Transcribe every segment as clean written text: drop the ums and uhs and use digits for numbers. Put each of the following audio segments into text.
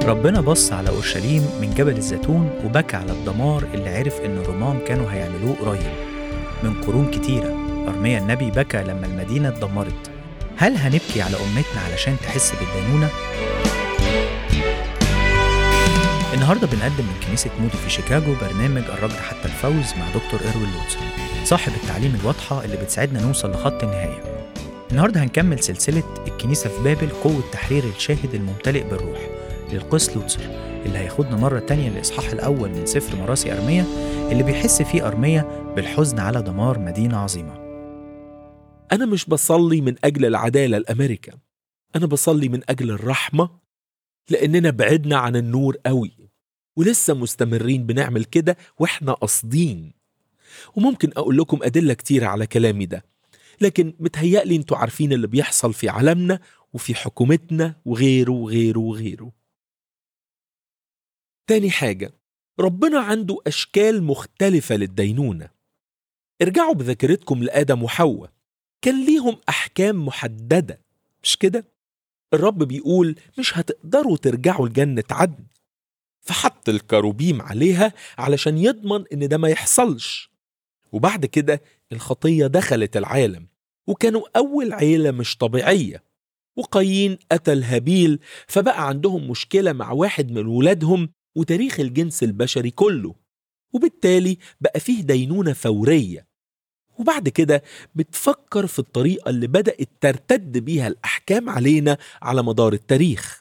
ربنا بص على أورشليم من جبل الزيتون وبكى على الدمار اللي عرف إن الرومان كانوا هيعملوه قريب. من قرون كتيرة أرميا النبي بكى لما المدينة اتدمرت. هل هنبكي على أمتنا علشان تحس بالدينونة؟ النهاردة بنقدم من كنيسة مودي في شيكاغو برنامج الركض حتى الفوز مع دكتور إروين لوتسر، صاحب التعليم الواضحة اللي بتساعدنا نوصل لخط النهاية. النهاردة هنكمل سلسلة الكنيسة في بابل، قوة تحرير الشاهد الممتلئ بالروح للقس لوتسر، اللي هياخدنا مرة تانية للإصحاح الأول من سفر مراسي أرميا، اللي بيحس فيه أرميا بالحزن على دمار مدينة عظيمة. أنا مش بصلي من أجل العدالة الأمريكا، أنا بصلي من أجل الرحمة، لأننا بعدنا عن النور قوي ولسه مستمرين بنعمل كده وإحنا قاصدين. وممكن أقول لكم أدلة كتير على كلامي ده، لكن متهيألي أنتوا عارفين اللي بيحصل في عالمنا وفي حكومتنا وغيره وغيره وغيره. تاني حاجة، ربنا عنده أشكال مختلفة للدينونة. ارجعوا بذاكرتكم لآدم وحواء، كان ليهم أحكام محددة، مش كده؟ الرب بيقول مش هتقدروا ترجعوا لجنة عدن، فحط الكروبيم عليها علشان يضمن إن ده ما يحصلش. وبعد كده الخطية دخلت العالم، وكانوا أول عيلة مش طبيعية، وقايين قتل هابيل، فبقى عندهم مشكلة مع واحد من ولادهم وتاريخ الجنس البشري كله، وبالتالي بقى فيه دينونة فورية. وبعد كده بتفكر في الطريقة اللي بدأت ترتد بيها الأحكام علينا على مدار التاريخ.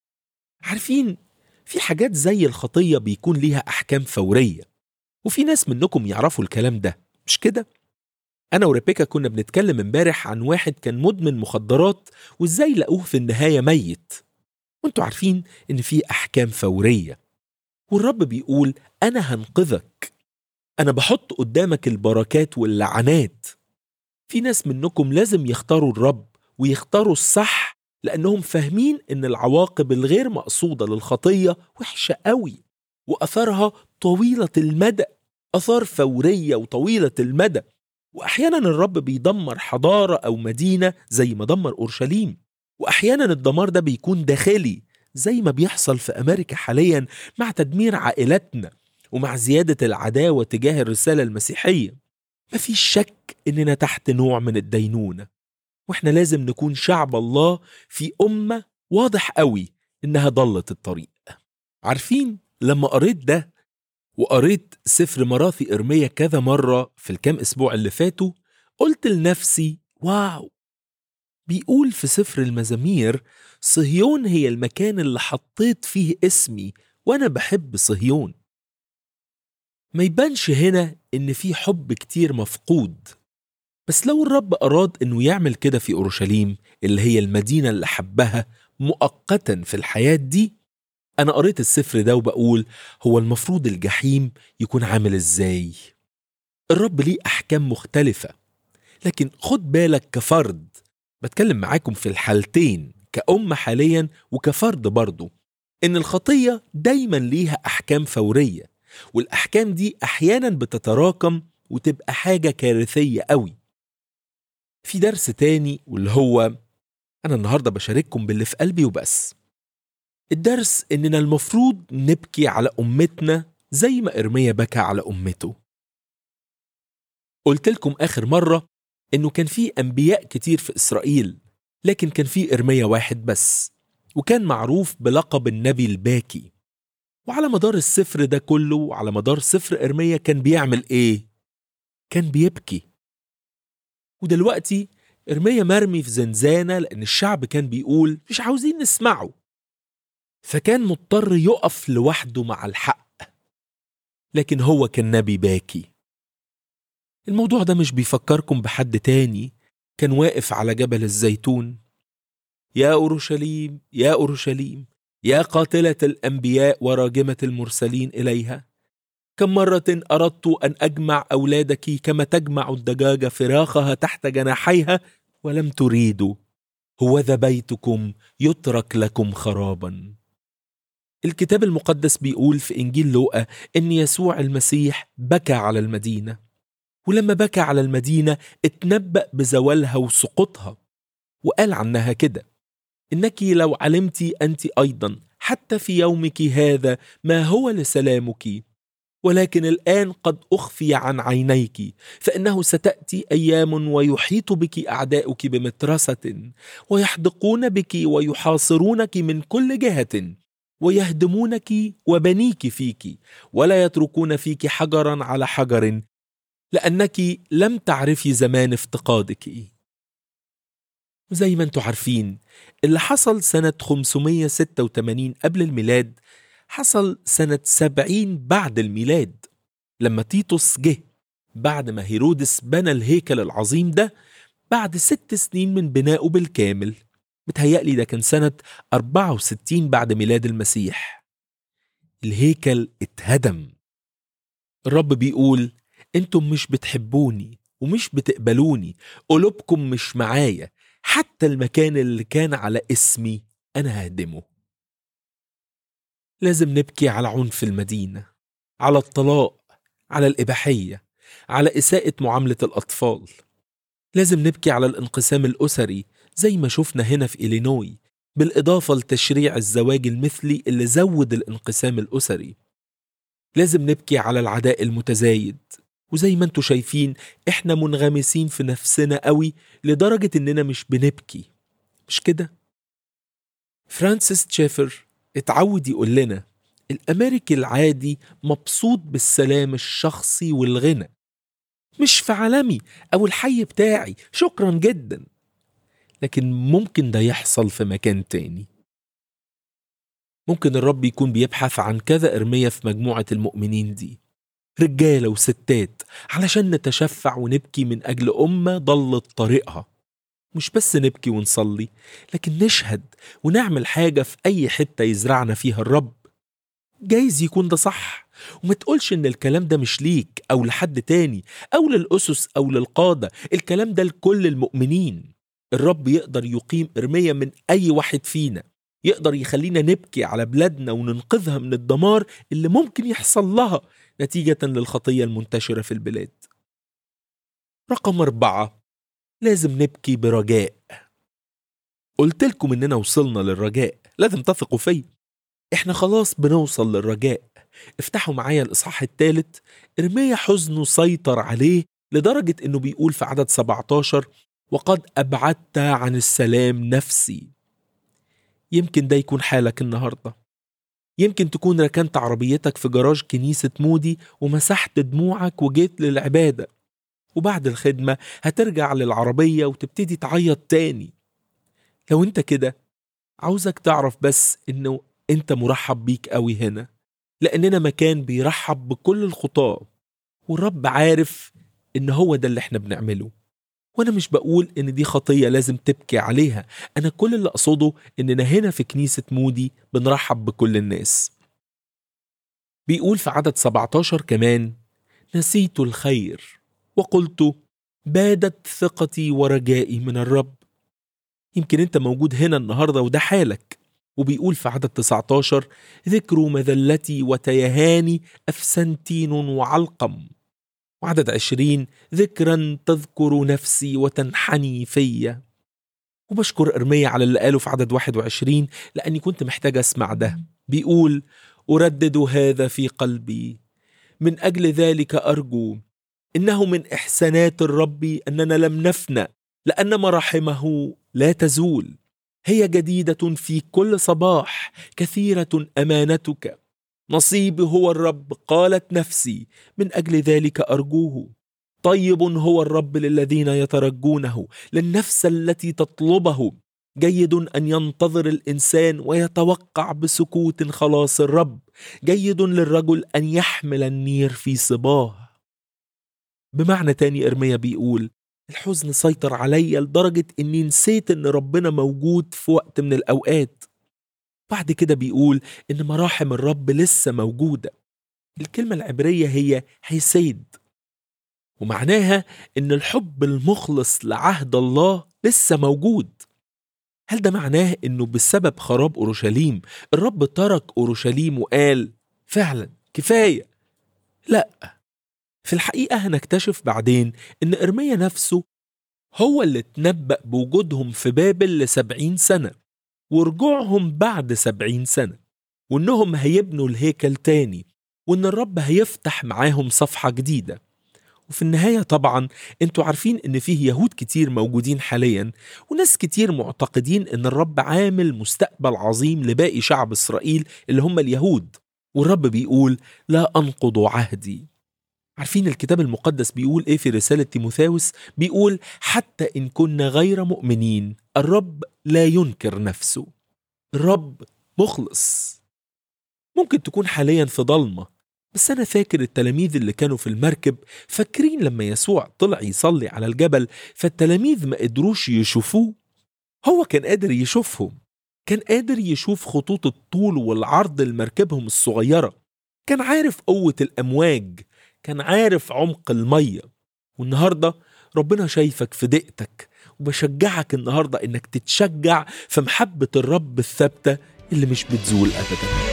عارفين في حاجات زي الخطية بيكون ليها أحكام فورية، وفي ناس منكم يعرفوا الكلام ده، مش كده؟ أنا وريبيكا كنا بنتكلم امبارح عن واحد كان مدمن مخدرات وإزاي لقوه في النهاية ميت. وانتوا عارفين إن في أحكام فورية، والرب بيقول أنا هنقذك، أنا بحط قدامك البركات واللعنات. في ناس منكم لازم يختاروا الرب ويختاروا الصح، لأنهم فاهمين إن العواقب الغير مقصودة للخطية وحشة قوي، وأثارها طويلة المدى، أثار فورية وطويلة المدى. وأحيانا الرب بيدمر حضارة أو مدينة زي ما دمر أورشليم، وأحيانا الدمار ده بيكون داخلي زي ما بيحصل في أمريكا حاليا مع تدمير عائلاتنا ومع زيادة العداوة تجاه الرسالة المسيحية. مفيش شك إننا تحت نوع من الدينونة، وإحنا لازم نكون شعب الله في أمة واضح قوي إنها ضلت الطريق. عارفين لما قريت ده وقريت سفر مراثي إرميا كذا مرة في الكام أسبوع اللي فاتوا، قلت لنفسي واو، بيقول في سفر المزامير صهيون هي المكان اللي حطيت فيه اسمي، وأنا بحب صهيون. ما يبانش هنا إن في حب كتير مفقود، بس لو الرب أراد إنه يعمل كده في أورشليم اللي هي المدينة اللي حبها مؤقتا في الحياة دي، أنا قريت السفر ده وبقول هو المفروض الجحيم يكون عامل إزاي؟ الرب ليه أحكام مختلفة، لكن خد بالك كفرد، بتكلم معاكم في الحالتين كأمة حاليا وكفرد برضو، إن الخطية دايما ليها أحكام فورية، والأحكام دي أحيانا بتتراكم وتبقى حاجة كارثية قوي. في درس تاني واللي هو أنا النهاردة بشارككم باللي في قلبي وبس. الدرس إننا المفروض نبكي على أمتنا زي ما إرميا بكى على أمته. قلت لكم آخر مرة إنه كان في أنبياء كتير في إسرائيل، لكن كان في إرميا واحد بس، وكان معروف بلقب النبي الباكي. وعلى مدار السفر ده كله وعلى مدار سفر إرميا كان بيعمل إيه؟ كان بيبكي. ودلوقتي إرميا مرمي في زنزانة لأن الشعب كان بيقول مش عاوزين نسمعه، فكان مضطر يقف لوحده مع الحق، لكن هو كان نبي باكي. الموضوع ده مش بيفكركم بحد تاني كان واقف على جبل الزيتون؟ يا أورشليم يا أورشليم يا قاتلة الأنبياء وراجمة المرسلين إليها، كم مرة أردت أن أجمع أولادك كما تجمع الدجاجة فراخها تحت جناحيها ولم تريدوا، هوذا بيتكم يترك لكم خرابا. الكتاب المقدس بيقول في إنجيل لوقا إن يسوع المسيح بكى على المدينة، ولما بكى على المدينة اتنبأ بزوالها وسقوطها، وقال عنها كده إنك لو علمتي أنت أيضا حتى في يومك هذا ما هو لسلامك، ولكن الآن قد أخفي عن عينيك، فإنه ستأتي أيام ويحيط بك أعداؤك بمترسة، ويحدقون بك ويحاصرونك من كل جهة، ويهدمونك وبنيك فيك، ولا يتركون فيك حجرا على حجر، لأنك لم تعرفي زمان افتقادك. زي ما انتوا عارفين، اللي حصل سنة 586 قبل الميلاد حصل سنة 70 بعد الميلاد، لما تيتوس جه بعد ما هيرودس بنى الهيكل العظيم ده بعد 6 سنين من بنائه بالكامل. متهيألي ده كان سنة 64 بعد ميلاد المسيح. الهيكل اتهدم. الرب بيقول انتم مش بتحبوني ومش بتقبلوني، قلوبكم مش معايا، حتى المكان اللي كان على اسمي أنا ههدمه. لازم نبكي على عنف المدينة، على الطلاق، على الإباحية، على إساءة معاملة الأطفال. لازم نبكي على الانقسام الأسري زي ما شفنا هنا في إلينوي، بالإضافة لتشريع الزواج المثلي اللي زود الانقسام الأسري. لازم نبكي على العداء المتزايد، وزي ما انتوا شايفين احنا منغمسين في نفسنا قوي لدرجة اننا مش بنبكي، مش كده؟ فرانسيس تشافر اتعود يقول لنا الأمريكي العادي مبسوط بالسلام الشخصي والغنى، مش في عالمي أو الحي بتاعي، شكرا جدا. لكن ممكن ده يحصل في مكان تاني. ممكن الرب يكون بيبحث عن كذا إرمية في مجموعة المؤمنين دي، رجالة وستات، علشان نتشفع ونبكي من أجل أمة ضلت طريقها. مش بس نبكي ونصلي، لكن نشهد ونعمل حاجة في أي حتة يزرعنا فيها الرب. جايز يكون ده صح، وما تقولش إن الكلام ده مش ليك أو لحد تاني أو للأسس أو للقادة، الكلام ده لكل المؤمنين. الرب يقدر يقيم إرمية من أي واحد فينا، يقدر يخلينا نبكي على بلادنا وننقذها من الدمار اللي ممكن يحصل لها نتيجة للخطية المنتشرة في البلاد. رقم 4، لازم نبكي برجاء. قلت لكم إننا وصلنا للرجاء، لازم تثقوا فيه. إحنا خلاص بنوصل للرجاء. افتحوا معايا الإصحاح 3. إرميا حزنه سيطر عليه لدرجة إنه بيقول في عدد 17: وقد أبعدت عن السلام نفسي. يمكن ده يكون حالك النهاردة. يمكن تكون ركنت عربيتك في جراج كنيسة مودي ومسحت دموعك وجيت للعبادة، وبعد الخدمة هترجع للعربية وتبتدي تعيط تاني. لو انت كده، عاوزك تعرف بس انه انت مرحب بيك قوي هنا، لاننا مكان بيرحب بكل الخطاة، والرب عارف ان هو ده اللي احنا بنعمله. وانا مش بقول ان دي خطية لازم تبكي عليها، انا كل اللي اقصده اننا هنا في كنيسة مودي بنرحب بكل الناس. بيقول في عدد 17 كمان: نسيت الخير وقلت بادت ثقتي ورجائي من الرب. يمكن انت موجود هنا النهاردة وده حالك. وبيقول في عدد 19: ذكر مذلتي وتيهاني أفسنتين وعلقم. وعدد 20: ذكرا تذكر نفسي وتنحني فيا. وبشكر إرميا على اللي قاله في عدد 21 لأني كنت محتاج أسمع ده. بيقول: أردد هذا في قلبي، من أجل ذلك أرجو، إنه من إحسانات الرب أننا لم نفنى، لأن مراحمه لا تزول، هي جديدة في كل صباح، كثيرة أمانتك. نصيبي هو الرب، قالت نفسي، من أجل ذلك أرجوه. طيب هو الرب للذين يترجونه، للنفس التي تطلبه. جيد أن ينتظر الإنسان ويتوقع بسكوت خلاص الرب. جيد للرجل أن يحمل النير في صباه. بمعنى تاني إرميا بيقول: الحزن سيطر عليا لدرجة إني نسيت إن ربنا موجود في وقت من الأوقات. بعد كده بيقول إن مراحم الرب لسه موجودة. الكلمة العبرية هي حيسيد، ومعناها إن الحب المخلص لعهد الله لسه موجود. هل ده معناه إنه بسبب خراب أورشليم الرب ترك أورشليم وقال فعلا كفاية؟ لا، في الحقيقة هنكتشف بعدين إن إرميا نفسه هو اللي تنبأ بوجودهم في بابل ل70 سنة ورجوعهم بعد 70 سنة. وإنهم هيبنوا الهيكل تاني، وإن الرب هيفتح معاهم صفحة جديدة. وفي النهاية طبعا انتوا عارفين إن فيه يهود كتير موجودين حاليا، وناس كتير معتقدين إن الرب عامل مستقبل عظيم لباقي شعب إسرائيل اللي هم اليهود، والرب بيقول لا أنقض عهدي. عارفين الكتاب المقدس بيقول إيه في رسالة تيموثاوس؟ بيقول حتى إن كنا غير مؤمنين الرب لا ينكر نفسه. الرب مخلص. ممكن تكون حاليا في ضلمة، بس أنا فاكر التلاميذ اللي كانوا في المركب فاكرين لما يسوع طلع يصلي على الجبل فالتلاميذ ما قدروش يشوفوه. هو كان قادر يشوفهم، كان قادر يشوف خطوط الطول والعرض لمركبهم الصغيرة، كان عارف قوة الأمواج، كان عارف عمق المية. والنهاردة ربنا شايفك في ضيقتك، وبشجعك النهاردة إنك تتشجع في محبة الرب الثابتة اللي مش بتزول أبداً.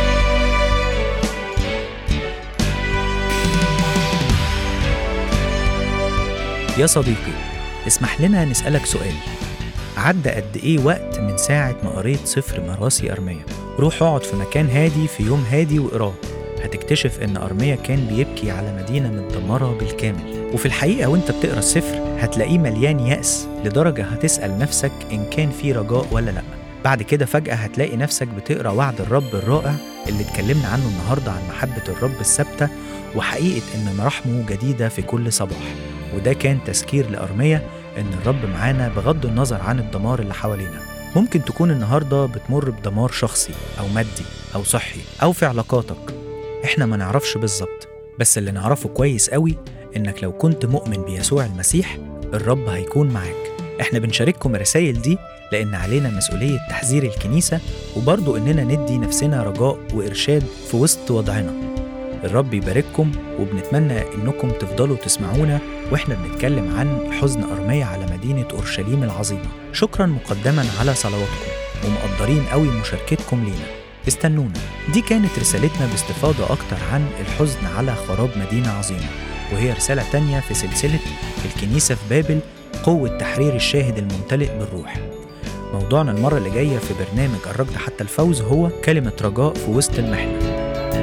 يا صديقي، اسمح لنا نسألك سؤال. عدى قد إيه وقت من ساعة ما قريت سفر مراسي أرميا؟ روح اقعد في مكان هادي في يوم هادي وقراه، هتكتشف إن أرميا كان بيبكي على مدينة متدمرة بالكامل. وفي الحقيقة وانت بتقرأ السفر هتلاقيه مليان يأس لدرجة هتسأل نفسك إن كان في رجاء ولا لأ. بعد كده فجأة هتلاقي نفسك بتقرأ وعد الرب الرائع اللي اتكلمنا عنه النهاردة، عن محبة الرب الثابتة وحقيقة إن مراحمه جديدة في كل صباح. وده كان تذكير لأرميا إن الرب معانا بغض النظر عن الدمار اللي حوالينا. ممكن تكون النهاردة بتمر بدمار شخصي أو مادي أو صحي أو في علاقاتك، إحنا ما نعرفش بالظبط، بس اللي نعرفه كويس قوي إنك لو كنت مؤمن بيسوع المسيح الرب هيكون معاك. إحنا بنشارككم الرسائل دي لأن علينا مسؤولية تحذير الكنيسة، وبرضو إننا ندي نفسنا رجاء وإرشاد في وسط وضعنا. الرب يبارككم، وبنتمنى إنكم تفضلوا تسمعونا وإحنا بنتكلم عن حزن أرميا على مدينة أورشليم العظيمة. شكرا مقدما على صلواتكم، ومقدرين قوي مشاركتكم لينا. استنونا. دي كانت رسالتنا باستفاضة أكتر عن الحزن على خراب مدينة عظيمة، وهي رسالة تانية في سلسلة الكنيسة في بابل، قوة تحرير الشاهد الممتلئ بالروح. موضوعنا المرة اللي جاية في برنامج الركض حتى الفوز هو كلمة رجاء في وسط المحنة.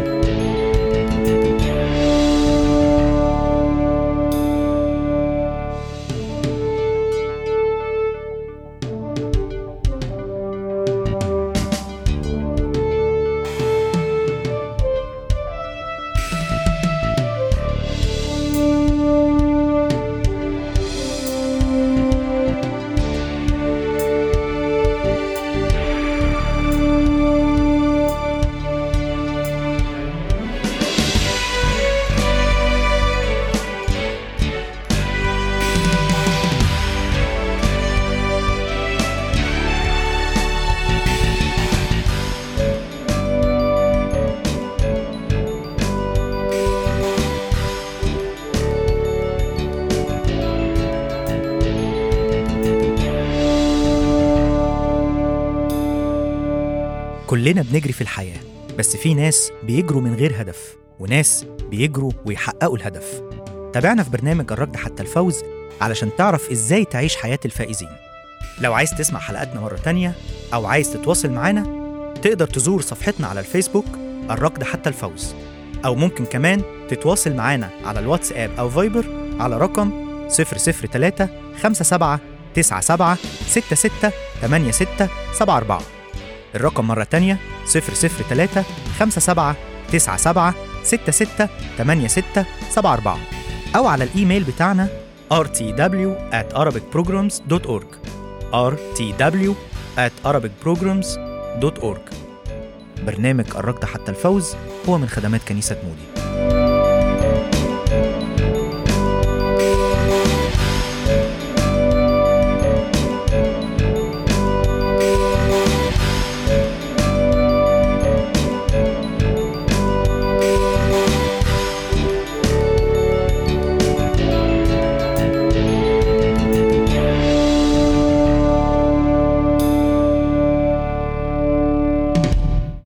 كلنا بنجري في الحياة، بس في ناس بيجروا من غير هدف، وناس بيجروا ويحققوا الهدف. تابعنا في برنامج الركض حتى الفوز علشان تعرف إزاي تعيش حياة الفائزين. لو عايز تسمع حلقاتنا مرة تانية أو عايز تتواصل معنا، تقدر تزور صفحتنا على الفيسبوك الركض حتى الفوز، أو ممكن كمان تتواصل معنا على الواتساب أو فايبر على رقم 003 57 97 66 86 74. الرقم مرة تانية 003 57 97 66 86 74، أو على الإيميل بتاعنا rtw@arabicprograms.org rtw@arabicprograms.org. برنامج الركض حتى الفوز هو من خدمات كنيسة مودي.